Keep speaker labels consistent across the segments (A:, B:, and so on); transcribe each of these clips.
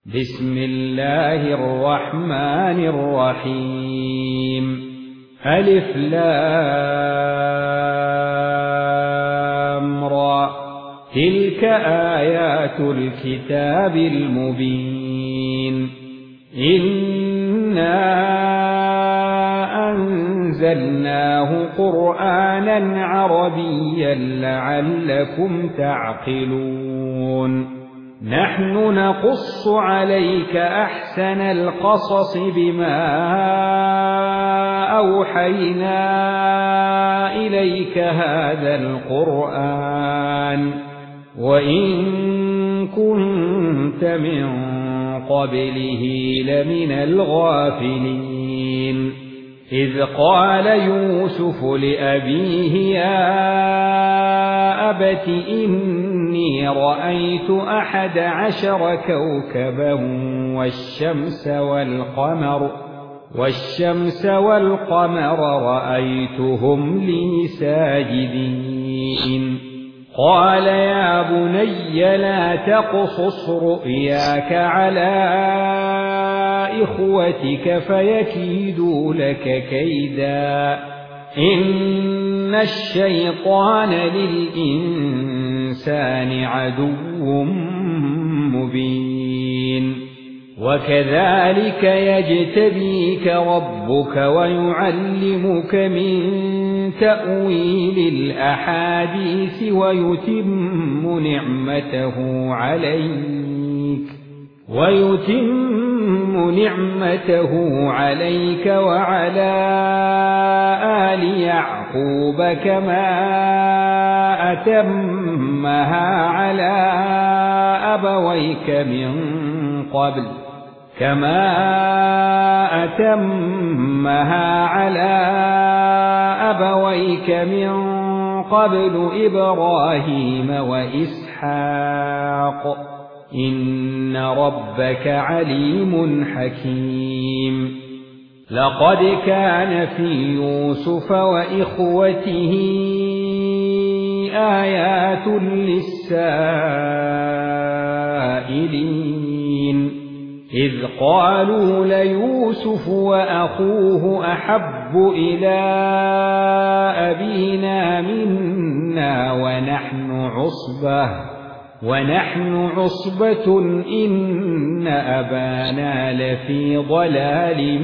A: بسم الله الرحمن الرحيم ألف لام را تلك آيات الكتاب المبين إنا أنزلناه قرآنا عربيا لعلكم تعقلون نحن نقص عليك أحسن القصص بما أوحينا إليك هذا القرآن وإن كنت من قبله لمن الغافلين إذ قال يوسف لأبيه يا أبت إني رأيت 11 كوكبا والشمس والقمر رأيتهم لي ساجدين قال يا بني لا تقصص رؤياك على إخوتك فيكيدوا لك كيدا إن الشيطان للإنسان عدو مبين وكذلك يجتبيك ربك ويعلمك من تأويل الأحاديث ويتم نعمته عليك وعلى آل يعقوب كما أتمها على أبويك من قبل إبراهيم وإسحاق إن ربك عليم حكيم لقد كان في يوسف وإخوته آيات للسائلين إذ قالوا ليوسف وأخوه أحب إلى أبينا منا ونحن عصبة إن أبانا لفي ضلال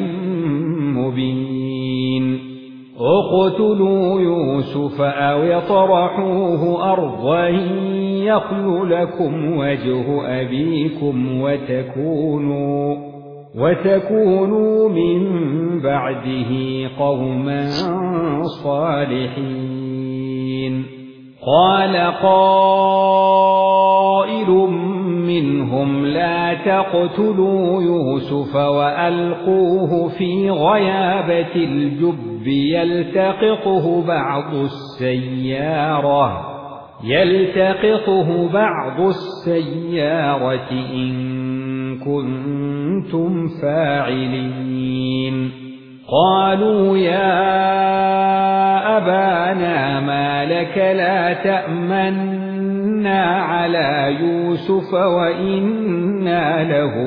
A: مبين اقتلوا يوسف أو اطرحوه أرضا يخل لكم وجه أبيكم وتكونوا من بعده قوما صالحين قال قائل منهم لا تقتلوا يوسف وألقوه في غيابة الجب يلتقطه بعض السيارة إن كنتم فاعلين قالوا يا أبانا ما لك لا تأمنا على يوسف وإنا له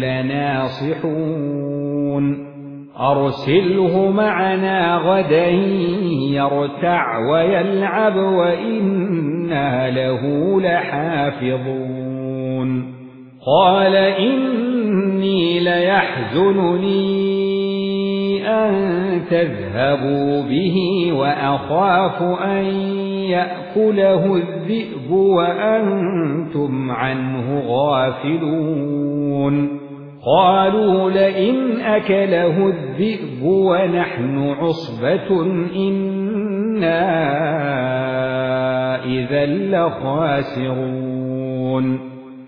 A: لناصحون أرسله معنا غدا يرتع ويلعب وإنا له لحافظون قال إني ليحزنني أن تذهبوا به وأخاف أن يأكله الذئب وأنتم عنه غافلون قالوا لئن أكله الذئب ونحن عصبة إنا إذا لخاسرون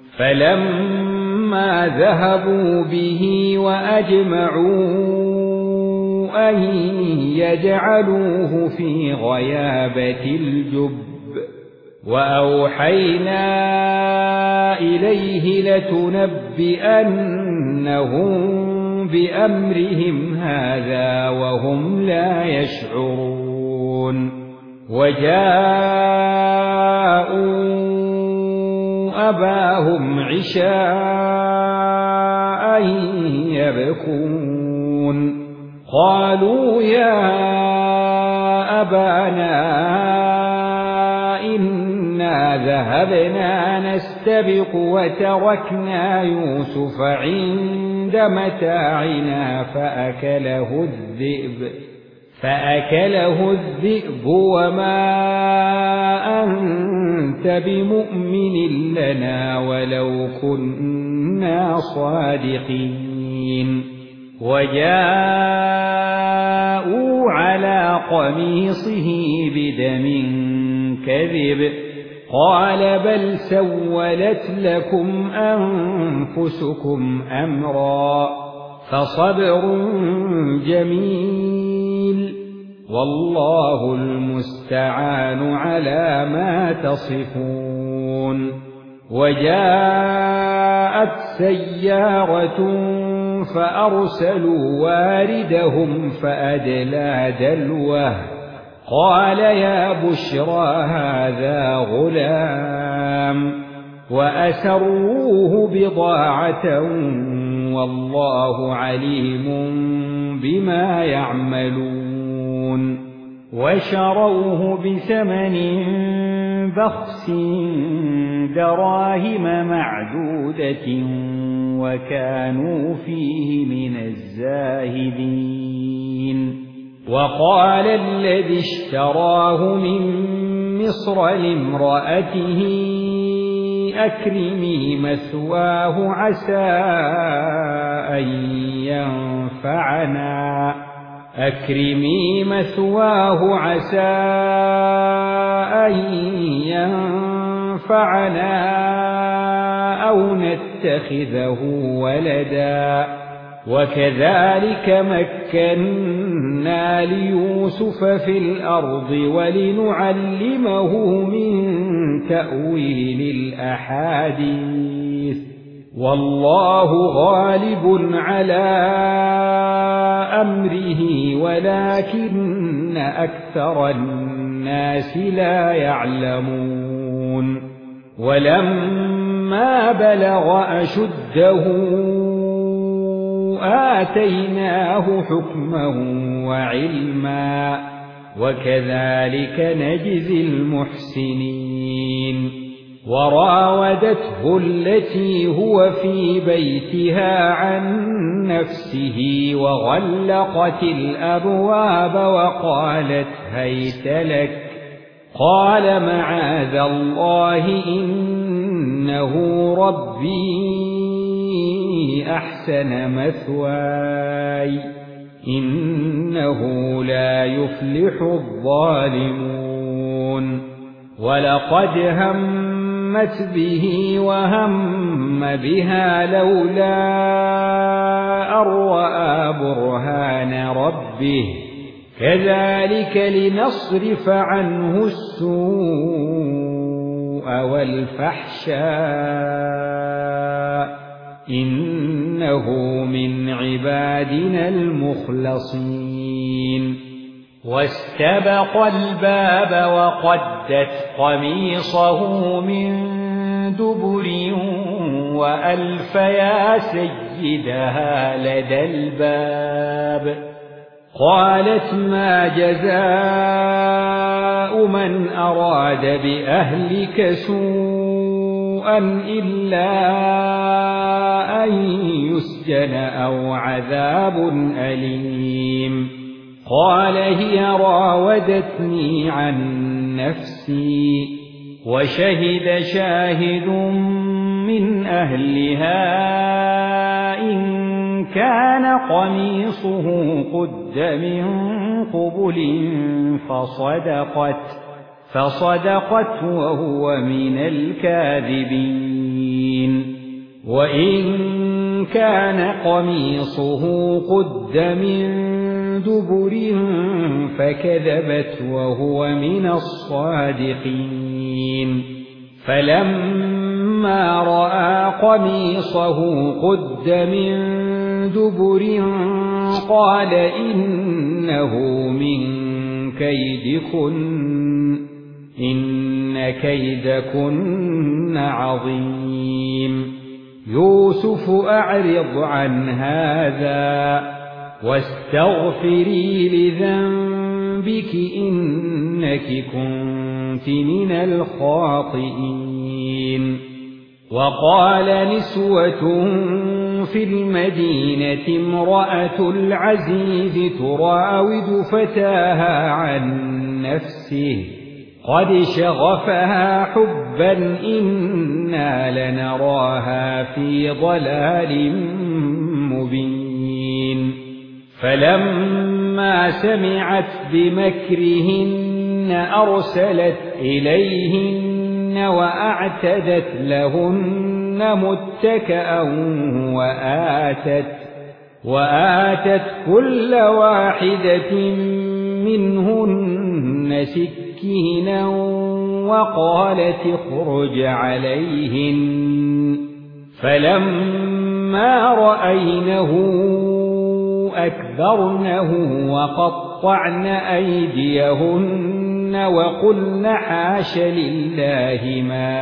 A: فلما ذهبوا به وأجمعوا أن يجعلوه في غيابة الجب وأوحينا إليه لتنبئنهم بأمرهم هذا وهم لا يشعرون وجاءوا أباهم عشاء يبكون قالوا يا أبانا إنا ذهبنا نستبق وتركنا يوسف عند متاعنا فأكله الذئب وما أنت بمؤمن لنا ولو كنا صادقين وجاءوا على قميصه بدم كذب قال بل سولت لكم أنفسكم أمرا فصبر جميل والله المستعان على ما تصفون وجاءت سيارة فأرسلوا واردهم فأدلى دلوه قال يا بشرى هذا غلام وأسروه بضاعة والله عليم بما يعملون وشروه بثمن بخس دراهم معدودة وكانوا فيه من الزاهدين وقال الذي اشتراه من مصر لامرأته أكرمي مثواه عسى أن ينفعنا أو نتخذه ولدا وكذلك مكنا ليوسف في الأرض ولنعلمه من تأويل الأحاديث والله غالب على أمره ولكن أكثر الناس لا يعلمون ولما بلغ أشده آتيناه حكما وعلما وكذلك نجزي المحسنين وراودته التي هو في بيتها عن نفسه وغلقت الأبواب وقالت هيت لك قال معاذ الله إنه ربي أحسن مثواي إنه لا يفلح الظالمون ولقد همت به وهم بها لولا أن رأى برهان ربه كذلك لنصرف عنه السوء والفحشاء إنه من عبادنا المخلصين واستبق الباب وقدت قميصه من دبر وألف يا سيدها لدى الباب قالت ما جزاء من أراد بأهلك سوءا إلا أن يسجن أو عذاب أليم قال هي راودتني عن نفسي وشهد شاهد من أهلها إن كان قميصه قد من قبل فصدقت وهو من الكاذبين وإن كان قميصه قد من دبر فكذبت وهو من الصادقين فلما رأى قميصه قد من دبر قال إنه من كيدكن إن كيدكن عظيم يوسف أعرض عن هذا واستغفري لذنبك إنك كنت من الخاطئين. وقال نسوة في المدينة امرأة العزيز تراود فتاها عن نفسه قد شغفها حبا إنا لنراها في ضلال مبين. فلما سمعت بمكرهن أرسلت إليهن وأعتدت لهن متكأ وآتت كل واحدة منهن سكينا وقالت اخرج عليهن. فلما رأينه أكبرنه وقطعن أيديهن وقلن حاش لله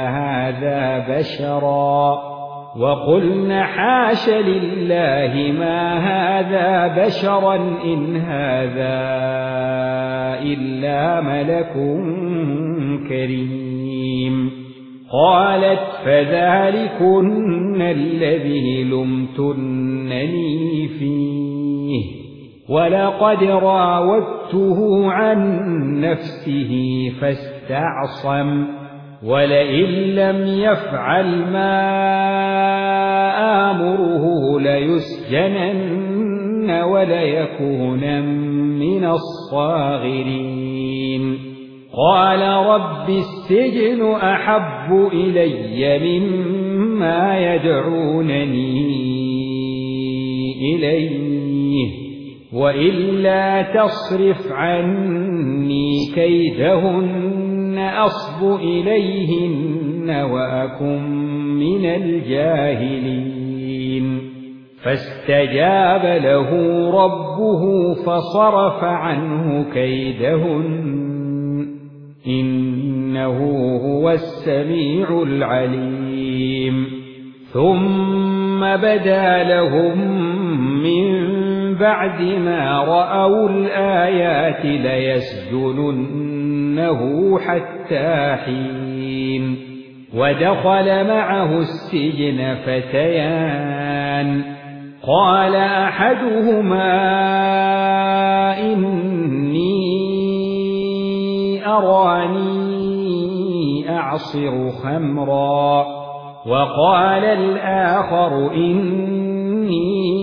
A: ما هذا بشرا إن هذا إلا ملك كريم. قالت فذلكن الذي لمتنني فيه ولقد راودته عن نفسه فاستعصم ولئن لم يفعل ما آمره ليسجنن وليكونن من الصاغرين. قال رب السجن أحب إلي مما يدعونني إليه وإلا تصرف عني كيدهن أصب إليهن وأكن من الجاهلين. فاستجاب له ربه فصرف عنه كيدهن إنه هو السميع العليم. ثم بدا لهم من بعد ما رأوا الآيات ليسجننه حتى حين. ودخل معه السجن فتيان قال أحدهما إني أراني أعصر خمرا وقال الآخر إني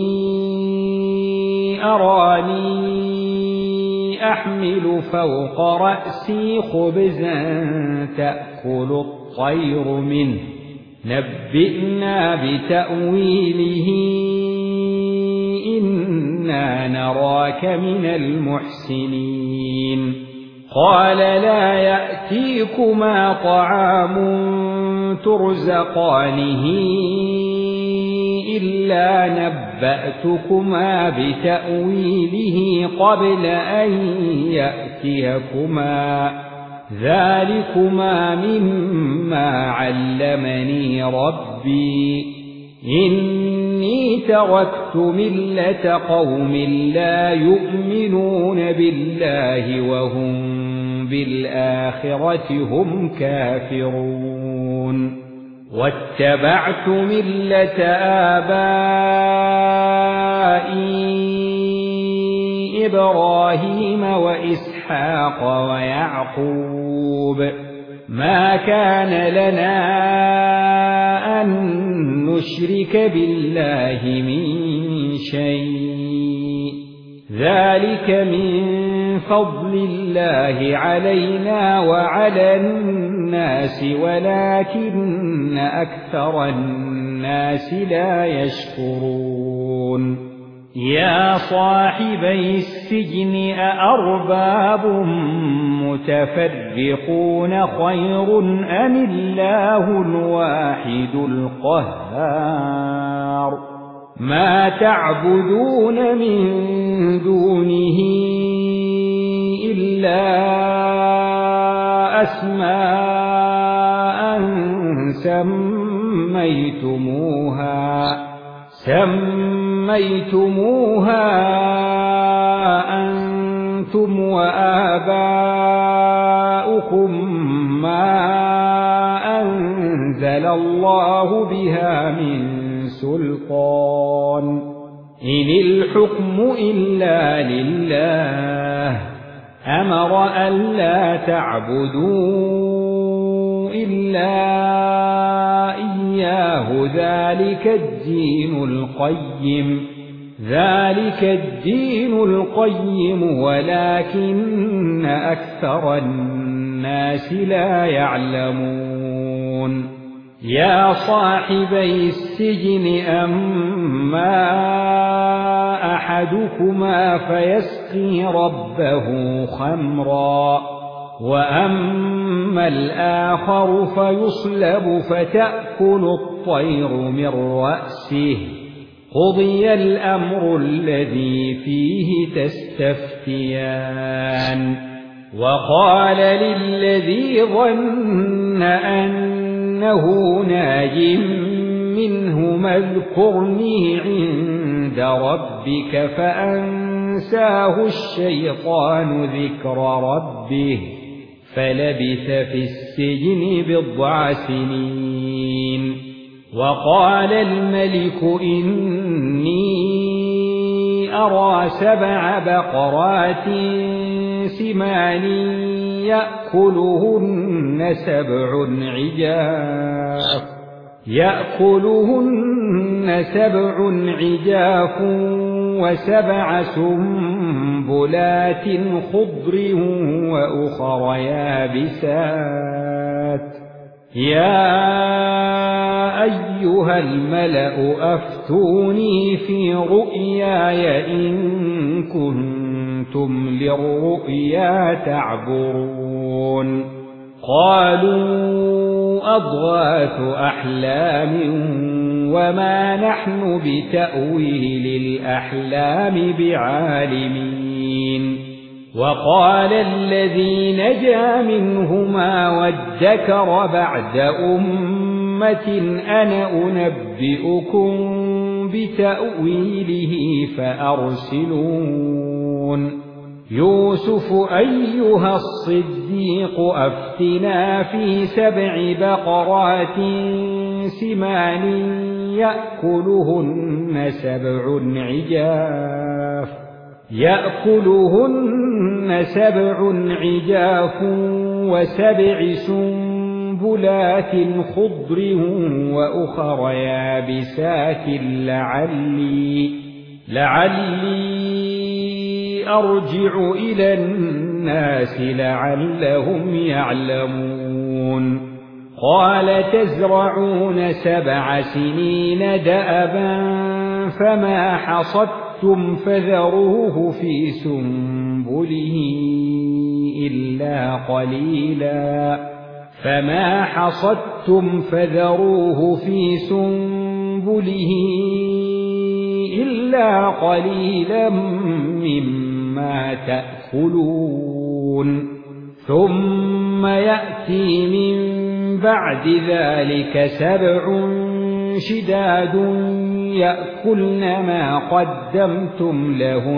A: أراني أحمل فوق رأسي خبزا تأكل الطير منه نبئنا بتأويله إنا نراك من المحسنين. قال لا يأتيكما طعام ترزقانه إلا نبأتكما بتأويله قبل أن يأتيكما ذلكما مما علمني ربي إني تركت ملة قوم لا يؤمنون بالله وهم بالآخرة هم كافرون. واتبعت ملة آبائي إبراهيم وإسحاق ويعقوب ما كان لنا أن نشرك بالله من شيء ذلك من فضل الله علينا وعلى الناس ولكن أكثر الناس لا يشكرون. يا صاحبي السجن أأرباب متفرقون خير أم الله الواحد القهار ما تعبدون من دونه إلا أسماء سميتموها سميتموها أنتم وآباؤكم ما أنزل الله بها من سلطان إن الحكم إلا لله أمر ألا تعبدوا إلا إياه ذلك الدين القيم ولكن أكثر الناس لا يعلمون يا صاحبي السجن أما أحدكما فيسقي ربه خمرا وأما الآخر فيصلب فتأكل الطير من رأسه قضي الأمر الذي فيه تستفتيان وقال للذي ظن أنه ناج منهما اذكرني عند ربك فأنساه الشيطان ذكر ربه فلبث في السجن 9 سنين وقال الملك إني أرى 7 بقرات سمان يأكلهن 7 عجاف و7 سنبلات خضر وأخر يابسات يا أيها الملأ أفتوني في رؤياي إن كنتم للرؤيا تعبرون قالوا أضغاث أحلام وما نحن بتأويل الأحلام بعالمين وقال الذي نجا منهما وادكر بعد أمة أنا أنبئكم بتأويله فأرسلون يوسف أيها الصديق أفتنا في 7 بقرات سمان يأكلهن 7 عجاف و7 سنبلات خضر وأخر يابسات لعلي أرجع إلى الناس لعلهم يعلمون قال تزرعون 7 سنين دأبا فما حصدتم فذروه في سنبله إلا قليلا مما تأكلون ثم يأتي من بعد ذلك 7 شداد يأكلن ما قدمتم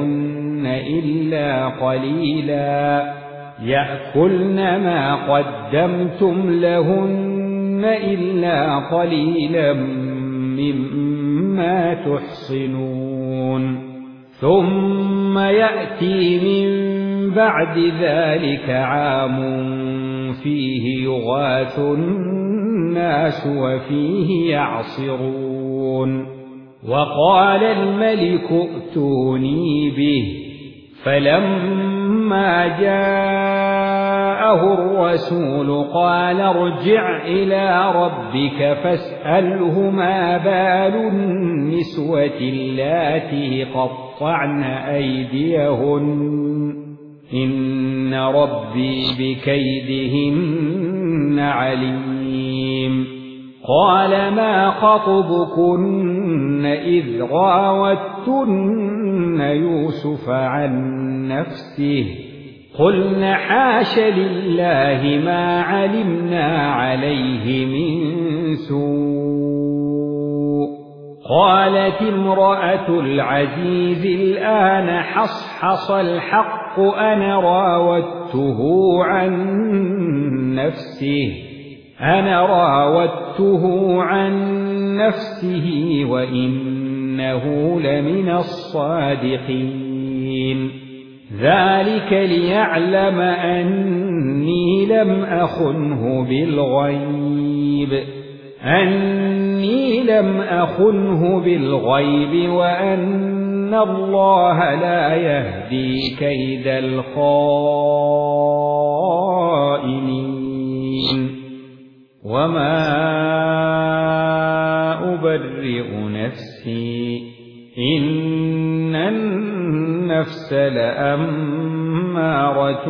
A: لهن إلا قليلا مما تحصنون ثم يأتي من بعد ذلك عام فيه يغاث الناس وفيه يعصرون وقال الملك ائتوني به فلما جاءه الرسول قال ارجع إلى ربك فاسأله ما بال النسوة اللاتي قطعن أيديهن إن ربي بكيدهن عليم قال ما خطبكن إذ راوتن يوسف عن نفسه قلن حاش لله ما علمنا عليه من سوء قالت امرأة العزيز الآن حصحص الحق أنا راودته عن نفسه وإنه لمن الصادقين ذلك ليعلم أني لم أخنه بالغيب وأن الله لا يهدي كيد الخائنين وما أبرئ نفسي إن النفس لأمارة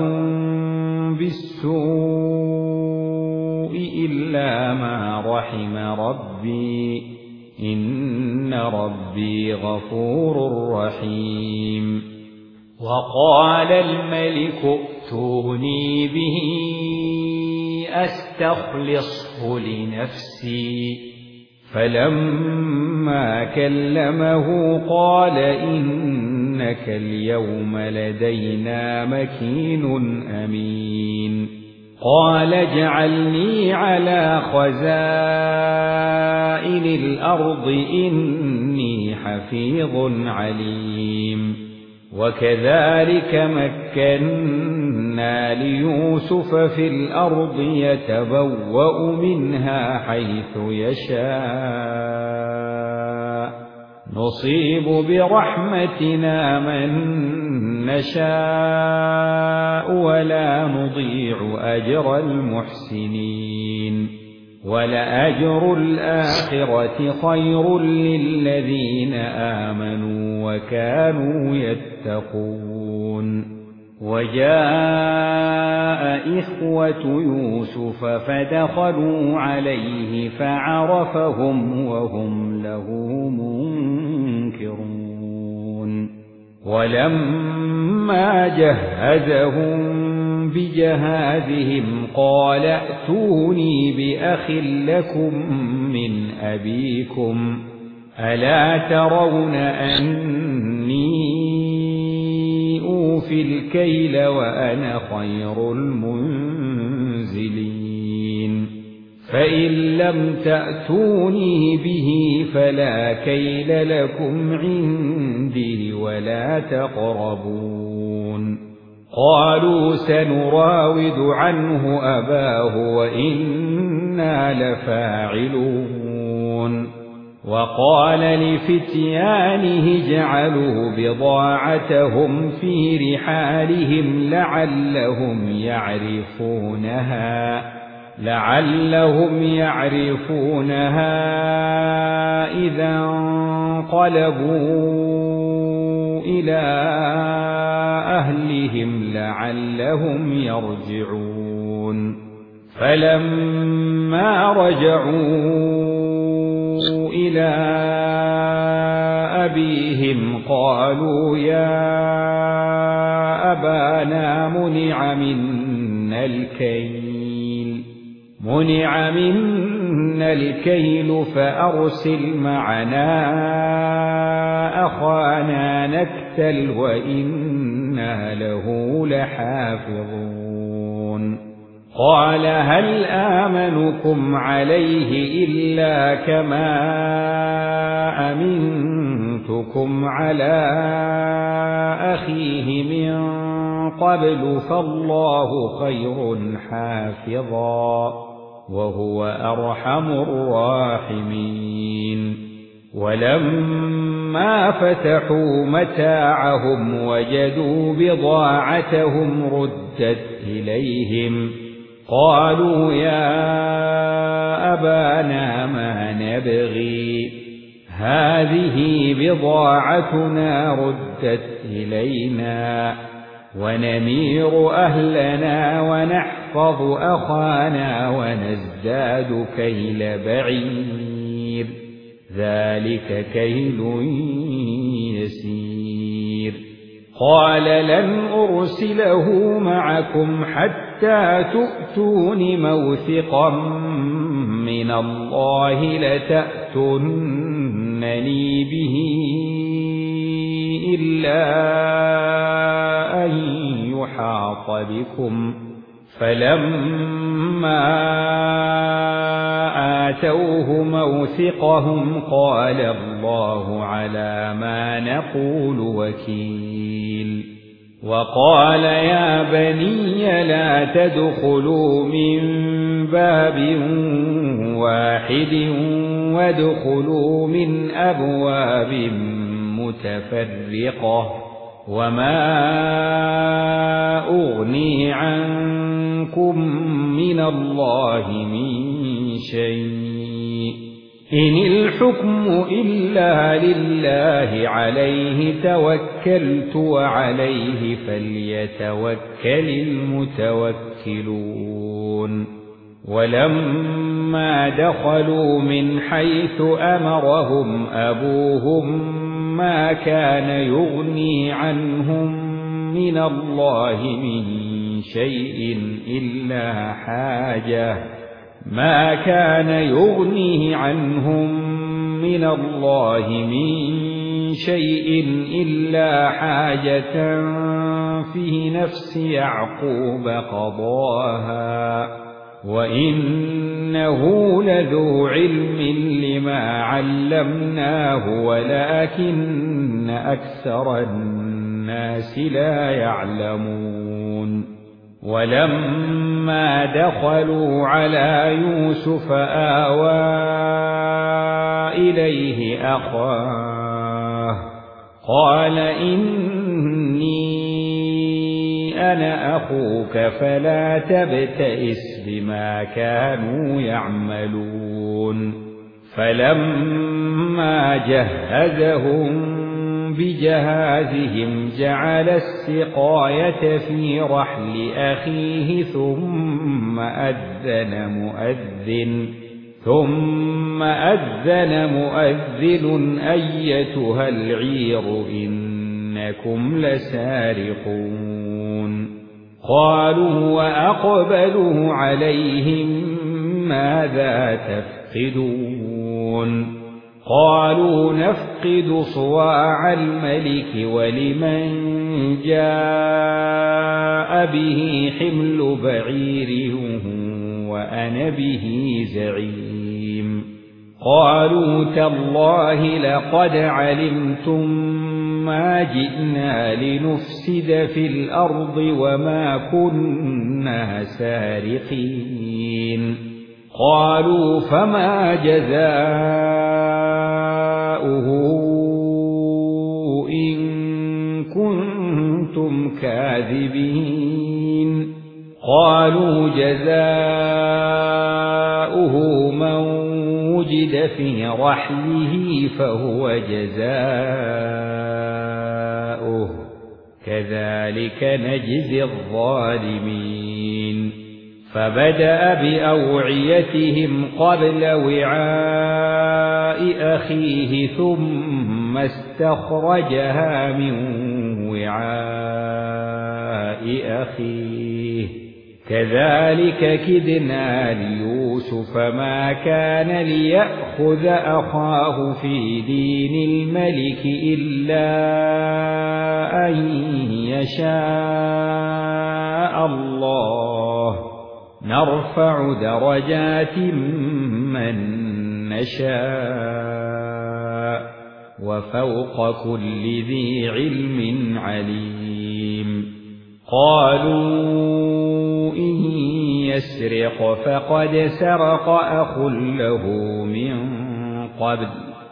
A: بالسوء إلا ما رحم ربي إن ربي غفور رحيم وقال الملك ائتوني به أستخلصه لنفسي فلما كلمه قال إنك اليوم لدينا مكين أمين قال اجعلني على خزائن الأرض إني حفيظ عليم وكذلك مكنا ليوسف في الأرض يتبوأ منها حيث يشاء نصيب برحمتنا من نشاء ولا نضيع أجر المحسنين ولأجر الآخرة خير للذين آمنوا وكانوا يتقون وجاء إخوة يوسف فدخلوا عليه فعرفهم وهم له منكرون ولما جهزهم بجهازهم قال ائتوني بأخ لكم من أبيكم ألا ترون أني أوفي الكيل وأنا خير المنزلين فإن لم تأتوني به فلا كيل لكم عندي ولا تقربون قالوا سنراود عنه أباه وإنا لفاعلون وقال لفتيانه اجعلوا بضاعتهم في رحالهم لعلهم يعرفونها إذا انقلبوا إلى أهلهم لعلهم يرجعون فلما رجعوا إلى أبيهم قالوا يا أبانا منع منا الكيل فأرسل معنا أخانا نكتل وإنا له لحافظون قال هل آمنكم عليه إلا كما أمنتكم على أخيه من قبل فالله خير حافظا وهو أرحم الراحمين ولما فتحوا متاعهم وجدوا بضاعتهم ردت إليهم قالوا يا أبانا ما نبغي هذه بضاعتنا ردت إلينا ونمير أهلنا ونحفظ أخانا ونزداد كيل بعير ذلك كيل يسير قال لن أرسله معكم حتى تؤتون موثقا من الله لتأتونني تأمرونني به إلا أن يحاط بكم فلما آتوه موثقهم قال الله على ما نقول وكيل وقال يا بني لا تدخلوا من باب واحد وادخلوا من أبواب متفرقة وما أغني عنكم من الله من شيء إن الحكم إلا لله عليه توكلت وعليه فليتوكل المتوكلون ولما دخلوا من حيث أمرهم أبوهم ما كان يغني عنهم من الله من شيء إلا حاجة في نفس يعقوب قضاها وإنه لذو علم لما علمناه ولكن أكثر الناس لا يعلمون ولما دخلوا على يوسف آوى إليه أخاه قال إني أنا أخوك فلا تبتئس بما كانوا يعملون فلما جهزهم بجهازهم جعل السقاية في رحل أخيه ثم أذن مؤذن أيتها العير إنكم لسارقون قالوا وأقبلوا عليهم ماذا تفقدون قالوا نفقد صواع الملك ولمن جاء به حمل بعير وأنا به زعيم قالوا تالله لقد علمتم ما جئنا لنفسد في الأرض وما كنا سارقين قالوا فما جزاؤه إن كنتم كاذبين قالوا جزاؤه من وجد في رحله فهو جزاؤه كذلك نجزي الظالمين فبدأ بأوعيتهم قبل وعاء أخيه ثم استخرجها من وعاء أخيه كذلك كدنا ليوسف ما كان ليأخذ أخاه في دين الملك إلا أن يشاء الله نرفع درجات من نشاء وفوق كل ذي علم عليم قالوا إن يسرق فقد سرق أخ له من قبل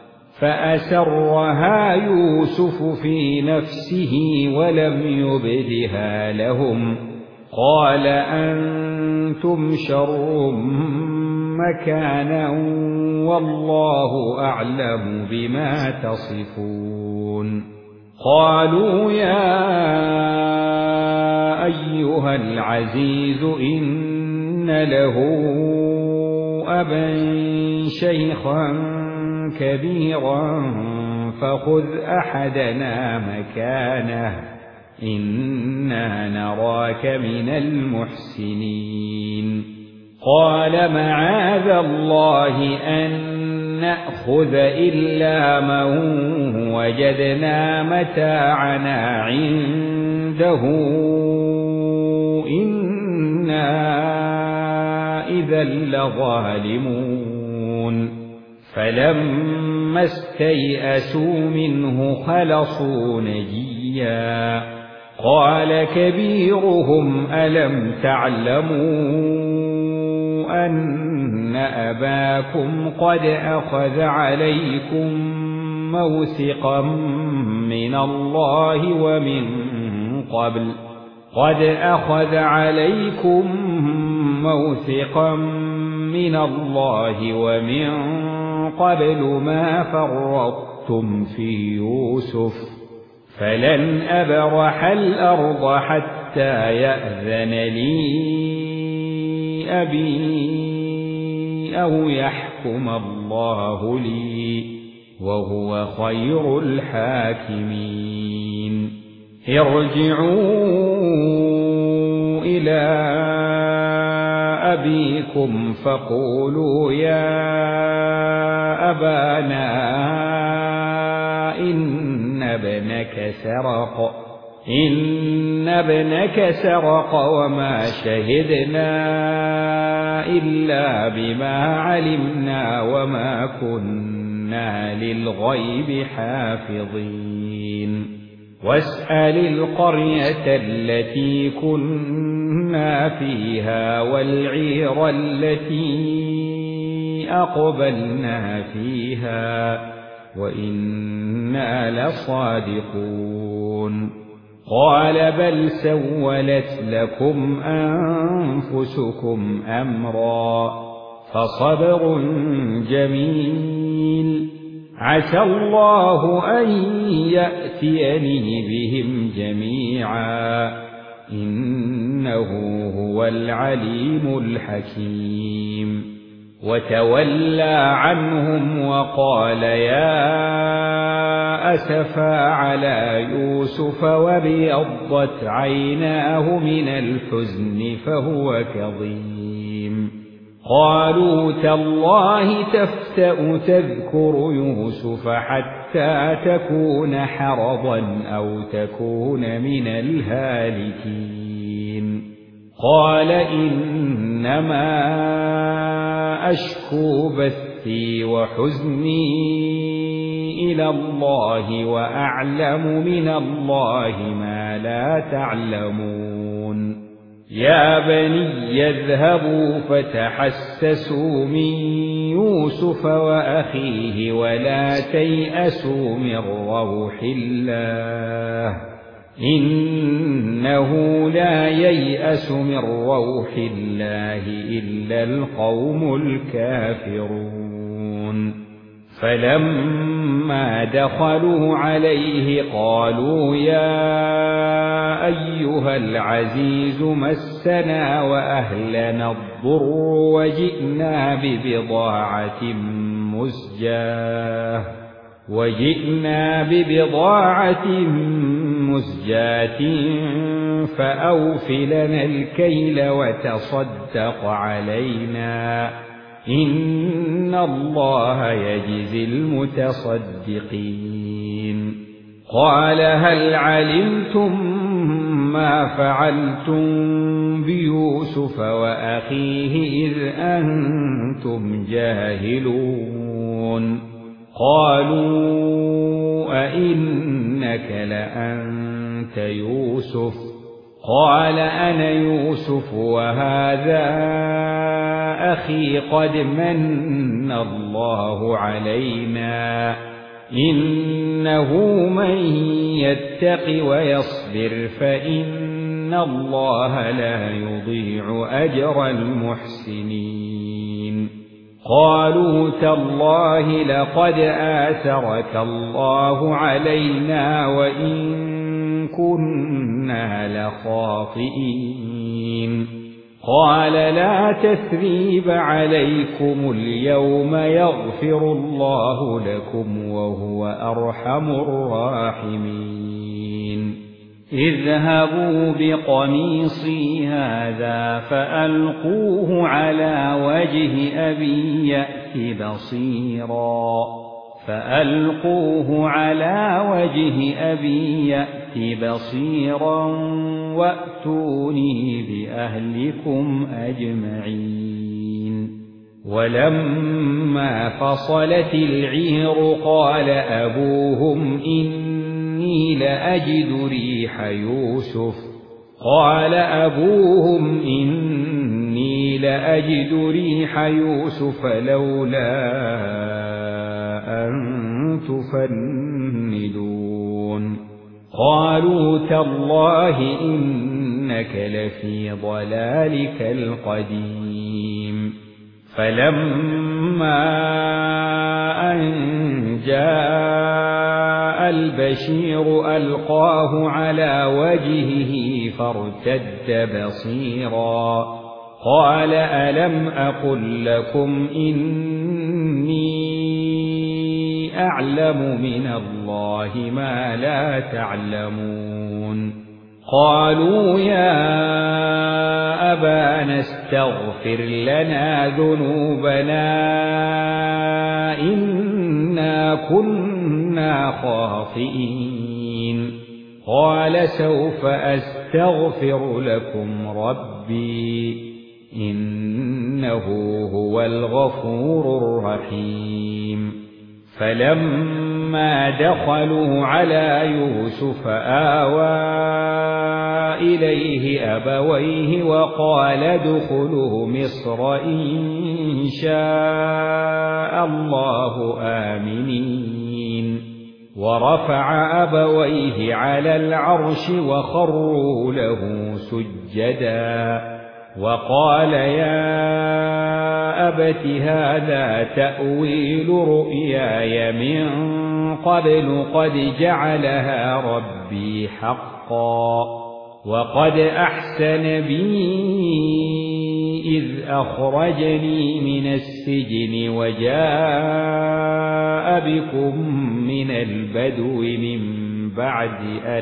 A: فأسرها يوسف في نفسه ولم يبدها لهم قال أنتم شر مكانا والله أعلم بما تصفون قالوا يا أيها العزيز إن له أبا شيخا كبيرا فخذ أحدنا مكانه إنا نراك من المحسنين قال معاذ الله أن نأخذ إلا من وجدنا متاعنا عنده إنا إذا لظالمون فلما استيئسوا منه خلصوا نجيا قال كبيرهم ألم تعلموا أن أباكم قد أخذ عليكم موثقا من الله ومن قبل ما فرطتم في يوسف فلن أبرح الأرض حتى يأذن لي أبي أو يحكم الله لي وهو خير الحاكمين ارجعوا إلى أبيكم فقولوا يا أبانا إن ابنك سرق وما شهدنا إلا بما علمنا وما كنا للغيب حافظين واسأل القرية التي كنا فيها والعير التي أقبلنا فيها وإنا لصادقون قال بل سولت لكم أنفسكم أمرا فصبر جميل عسى الله أن يأتيني بهم جميعا إنه هو العليم الحكيم وتولى عنهم وقال يا أسفا على يوسف وابيضت عيناه من الحزن فهو كظيم قالوا تالله تفتأ تذكر يوسف حتى تكون حرضا أو تكون من الهالكين قال إنما أشكو بثي وحزني إلى الله وأعلم من الله ما لا تعلمون يا بني يذهبوا فتحسسوا من يوسف وأخيه ولا تيأسوا من روح الله إنه لا ييأس من روح الله إلا القوم الكافرون فلما دخلوا عليه قالوا يا أيها العزيز مسنا وأهلنا الضر وجئنا ببضاعة مزجاة فأوف لنا الكيل وتصدق علينا إن الله يجزي المتصدقين قال هل علمتم ما فعلتم بيوسف وأخيه إذ أنتم جاهلون قالوا أئنك لأنت يوسف قال أنا يوسف وهذا أخي قد من الله علينا إنه من يتق ويصبر فإن الله لا يضيع أجر المحسنين قالوا تالله لقد آثرك الله علينا وإن كنا لخاطئين قال لا تثريب عليكم اليوم يغفر الله لكم وهو أرحم الراحمين اذهبوا بقميصي هذا فألقوه على وجه أبي يأت بصيرا وأتوني بأهلكم أجمعين. ولما فصلت العير قال أبوهم إني لأجد ريح يوسف لولا أن تفندون. قالوا تالله إنك لفي ضلالك القديم. فلما أن جاء البشير ألقاه على وجهه فارتد بصيرا قال ألم أقل لكم إني أعلم من الله ما لا تعلمون. قالوا يا أبانا استغفر لنا ذنوبنا إنا كنا خاطئين. قال سوف أستغفر لكم ربي إنه هو الغفور الرحيم. فلما دخلوا على يوسف آوى إليه أبويه وقال ادخلوا مصر إن شاء الله آمنين. ورفع أبويه على العرش وخروا له سجدا وقال يا أبت هذا تأويل رؤياي من قبل قد جعلها ربي حقا وقد أحسن بي إذ أخرجني من السجن وجاء بكم من البدو من بعد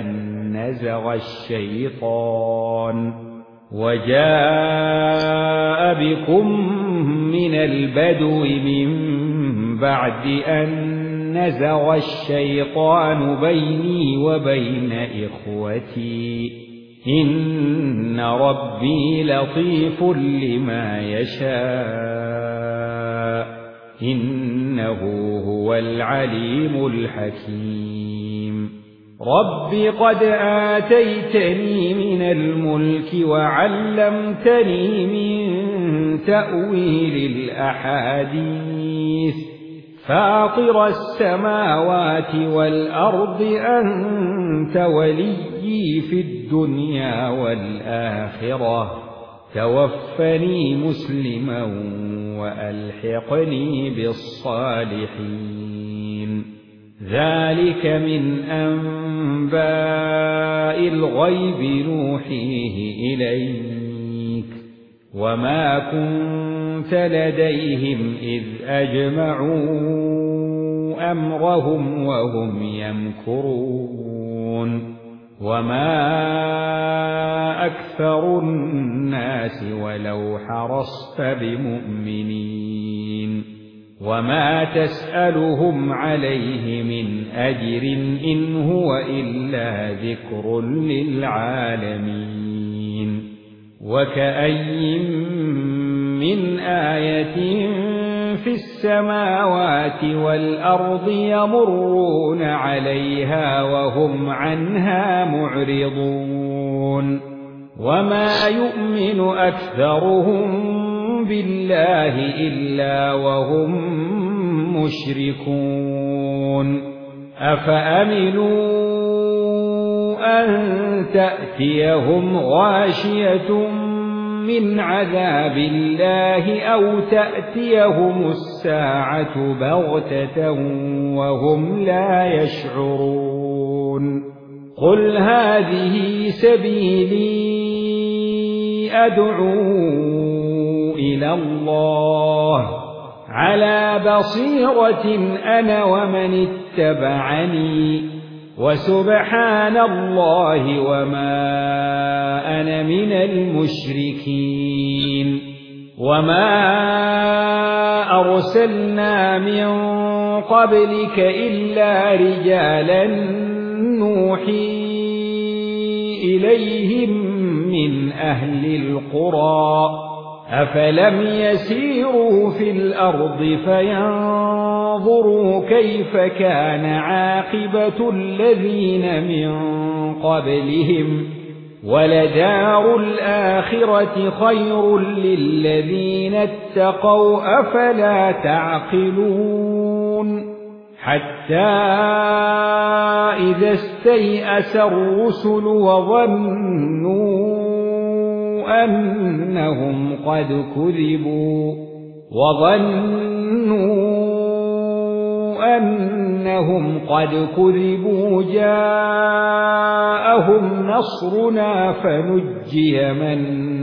A: أن نزغ الشيطان بيني وبين إخوتي إن ربي لطيف لما يشاء إنه هو العليم الحكيم. رب قد آتيتني من الملك وعلمتني من تأويل الأحاديث فاطر السماوات والأرض أنت وليي في الدنيا والآخرة توفني مسلما وألحقني بالصالحين. ذلك من أنباء الغيب نوحيه إليك وما كنت لديهم إذ أجمعوا أمرهم وهم يمكرون. وما أكثر الناس ولو حرصت بمؤمنين وما تسألهم عليه من أجر إن هو إلا ذكر للعالمين. وكأي من آية في السماوات والأرض يمرون عليها وهم عنها معرضون. وما يؤمن أكثرهم بالله إلا وهم مشركون. أفأمنوا أن تأتيهم غاشية من عذاب الله أو تأتيهم الساعة بغتة وهم لا يشعرون. قل هذه سبيلي أدعو إلى الله على بصيرة أنا ومن اتبعني وسبحان الله وما أنا من المشركين وما أرسلنا من قبلك إلا رجالا نوحي إليهم من أهل القرى أفلم يسيروا في الأرض فينظروا كيف كان عاقبة الذين من قبلهم ولدار الآخرة خير للذين اتقوا أفلا تعقلون حتى إذا استيأس الرسل وظنوا أنهم قد كذبوا جاءهم نصرنا فنجي من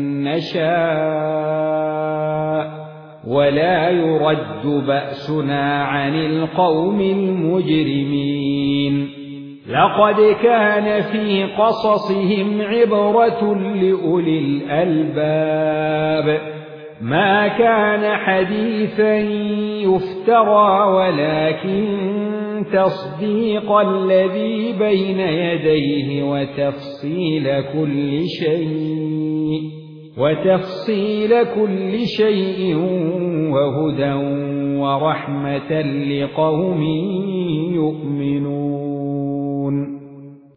A: نشاء ولا يرد بأسنا عن القوم المجرمين لقد كان في قصصهم عبرة لأولي الألباب ما كان حديثا يفترى ولكن تصديق الذي بين يديه وتفصيل كل شيء وهدى ورحمة لقوم يؤمنون